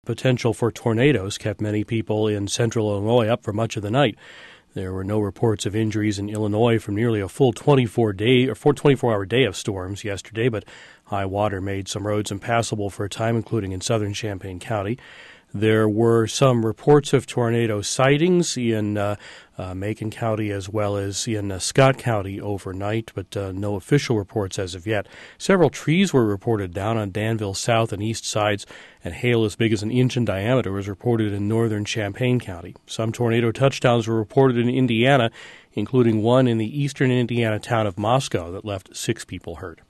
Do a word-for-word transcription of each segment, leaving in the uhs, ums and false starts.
Potential for tornadoes kept many people in central Illinois up for much of the night. There were no reports of injuries in Illinois from nearly a full twenty-four day or twenty-four hour day of storms yesterday, but high water made some roads impassable for a time, including in southern Champaign County. There were some reports of tornado sightings in uh, uh, Macon County as well as in uh, Scott County overnight, but uh, no official reports as of yet. Several trees were reported down on Danville south and east sides, and hail as big as an inch in diameter was reported in northern Champaign County. Some tornado touchdowns were reported in Indiana, including one in the eastern Indiana town of Moscow that left six people hurt.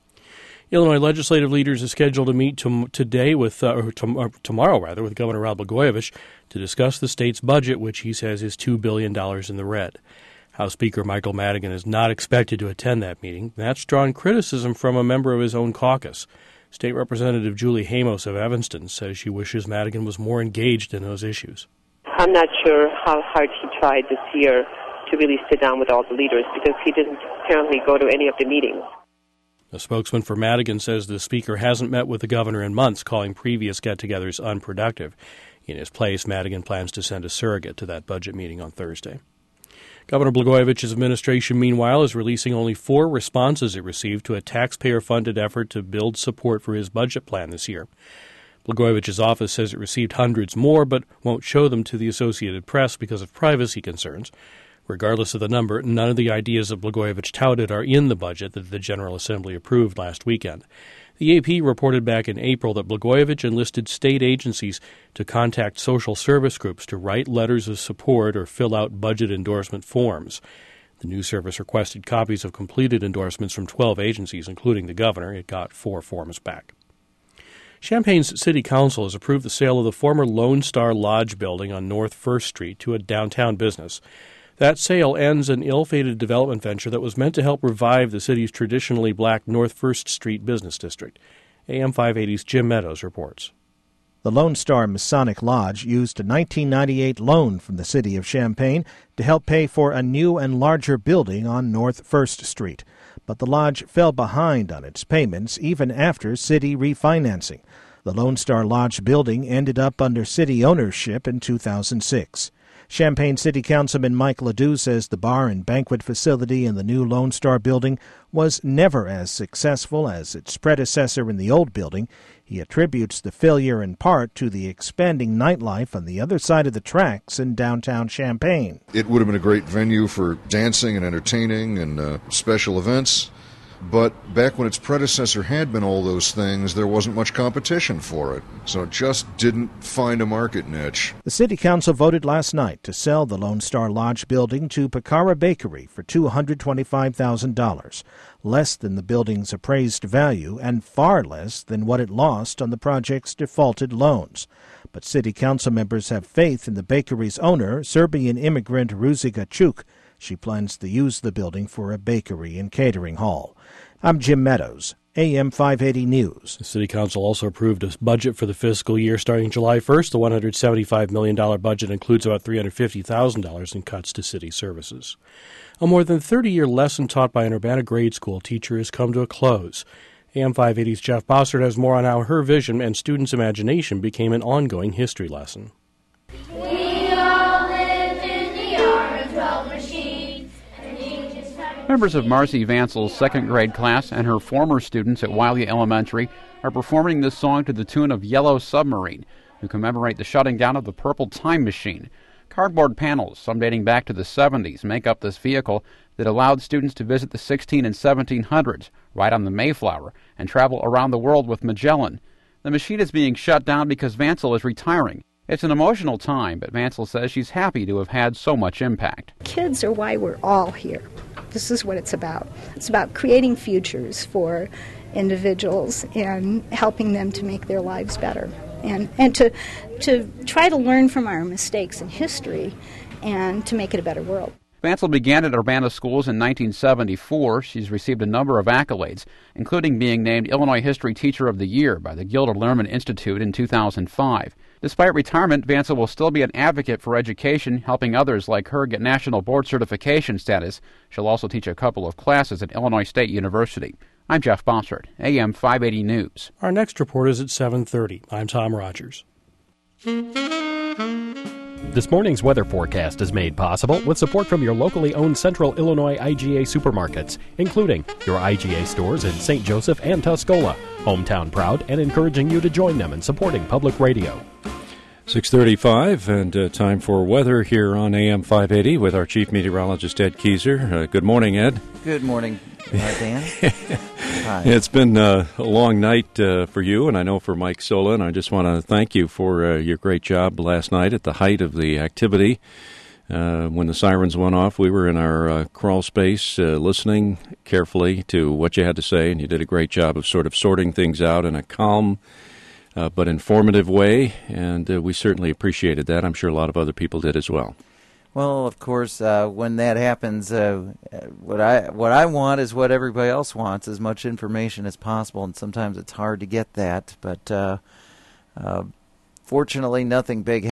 Illinois legislative leaders are scheduled to meet to, today with, uh, or to, uh, tomorrow rather, with Governor Rod Blagojevich to discuss the state's budget, which he says is two billion dollars in the red. House Speaker Michael Madigan is not expected to attend that meeting. That's drawn criticism from a member of his own caucus. State Representative Julie Hamos of Evanston says she wishes Madigan was more engaged in those issues. I'm not sure how hard he tried this year to really sit down with all the leaders because he didn't apparently go to any of the meetings. A spokesman for Madigan says the speaker hasn't met with the governor in months, calling previous get-togethers unproductive. In his place, Madigan plans to send a surrogate to that budget meeting on Thursday. Governor Blagojevich's administration, meanwhile, is releasing only four responses it received to a taxpayer-funded effort to build support for his budget plan this year. Blagojevich's office says it received hundreds more, but won't show them to the Associated Press because of privacy concerns. Regardless of the number, none of the ideas that Blagojevich touted are in the budget that the General Assembly approved last weekend. The A P reported back in April that Blagojevich enlisted state agencies to contact social service groups to write letters of support or fill out budget endorsement forms. The news service requested copies of completed endorsements from twelve agencies, including the governor. It got four forms back. Champaign's City Council has approved the sale of the former Lone Star Lodge building on North First Street to a downtown business. That sale ends an ill-fated development venture that was meant to help revive the city's traditionally black North First Street business district. A M five eighty's Jim Meadows reports. The Lone Star Masonic Lodge used a nineteen ninety-eight loan from the city of Champaign to help pay for a new and larger building on North First Street. But the lodge fell behind on its payments even after city refinancing. The Lone Star Lodge building ended up under city ownership in two thousand six. Champaign City Councilman Mike Ledoux says the bar and banquet facility in the new Lone Star building was never as successful as its predecessor in the old building. He attributes the failure in part to the expanding nightlife on the other side of the tracks in downtown Champaign. It would have been a great venue for dancing and entertaining and uh, special events. But back when its predecessor had been all those things, there wasn't much competition for it. So it just didn't find a market niche. The City Council voted last night to sell the Lone Star Lodge building to Picara Bakery for two hundred twenty-five thousand dollars, less than the building's appraised value and far less than what it lost on the project's defaulted loans. But City Council members have faith in the bakery's owner, Serbian immigrant Ruziga Chuk. She plans to use the building for a bakery and catering hall. I'm Jim Meadows, A M five eighty News. The City Council also approved a budget for the fiscal year starting July first. The one hundred seventy-five million dollars budget includes about three hundred fifty thousand dollars in cuts to city services. A more than thirty-year lesson taught by an Urbana grade school teacher has come to a close. A M five eighty's Jeff Bossert has more on how her vision and students' imagination became an ongoing history lesson. Members of Marcy Vancel's second grade class and her former students at Wiley Elementary are performing this song to the tune of Yellow Submarine, to commemorate the shutting down of the Purple Time Machine. Cardboard panels, some dating back to the seventies, make up this vehicle that allowed students to visit the sixteen and seventeen hundreds, ride on the Mayflower, and travel around the world with Magellan. The machine is being shut down because Vancel is retiring. It's an emotional time, but Vancel says she's happy to have had so much impact. Kids are why we're all here. This is what it's about. It's about creating futures for individuals and helping them to make their lives better. And, and to, to try to learn from our mistakes in history and to make it a better world. Vancel began at Urbana schools in nineteen seventy-four. She's received a number of accolades, including being named Illinois History Teacher of the Year by the Gilder Lehrman Institute in two thousand five. Despite retirement, Vancel will still be an advocate for education, helping others like her get national board certification status. She'll also teach a couple of classes at Illinois State University. I'm Jeff Bossert, A M five eighty News. Our next report is at seven thirty. I'm Tom Rogers. This morning's weather forecast is made possible with support from your locally owned Central Illinois I G A supermarkets, including your I G A stores in Saint Joseph and Tuscola. Hometown proud and encouraging you to join them in supporting public radio. six thirty-five, and uh, time for weather here on A M five eighty with our chief meteorologist, Ed Kieser. Uh, good morning, Ed. Good morning, uh, Dan. Hi. It's been uh, a long night uh, for you, and I know for Mike Sola, and I just want to thank you for uh, your great job last night at the height of the activity. Uh, when the sirens went off, we were in our uh, crawl space uh, listening carefully to what you had to say, and you did a great job of sort of sorting things out in a calm uh, but informative way, and uh, we certainly appreciated that. I'm sure a lot of other people did as well. Well, of course, uh, when that happens, uh, what I what I want is what everybody else wants, as much information as possible, and sometimes it's hard to get that. But uh, uh, fortunately, nothing big